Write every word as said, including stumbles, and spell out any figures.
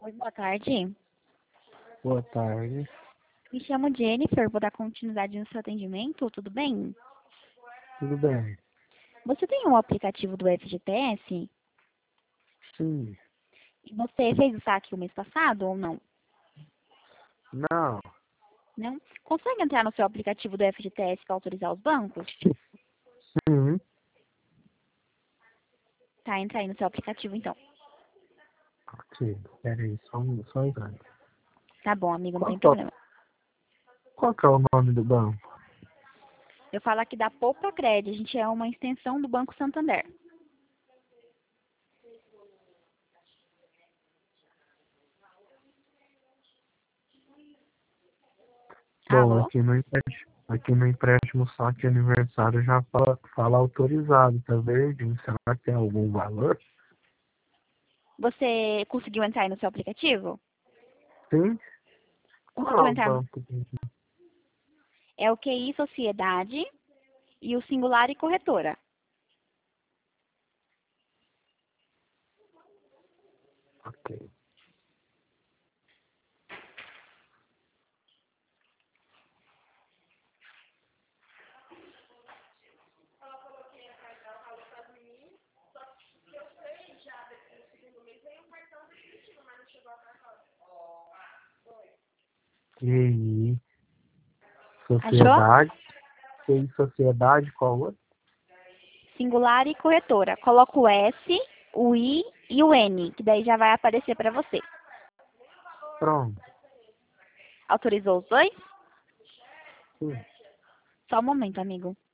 Oi, boa tarde. Boa tarde. Me chamo Jennifer, vou dar continuidade no seu atendimento, tudo bem? Tudo bem? Você tem um aplicativo do F G T S? Sim. E você fez o saque o mês passado ou não? Não. Não? Consegue entrar no seu aplicativo do F G T S para autorizar os bancos? Sim. Tá, entra aí no seu aplicativo então. Ok. Pera aí, só um, só um instante. Tá bom, amigo, não Qual tem que, é, problema. o- qual que é o nome do banco? Eu falo aqui da Poupa Cred, a gente é uma extensão do Banco Santander. Bom, Alô? aqui no empréstimo, aqui no empréstimo saque aniversário já fala, fala autorizado, tá verdinho. Será que tem algum valor? Você conseguiu entrar aí no seu aplicativo? Sim. Qual Conseguiu é o entrar? banco? que- É o Q I Sociedade e o Singular e Corretora. Ok. Q I Achou? Sociedade. Q I Sociedade, qual outro? Singular e corretora. Coloca o S, o I e o N, que daí já vai aparecer para você. Pronto. Autorizou os dois? Sim. Só um momento, amigo.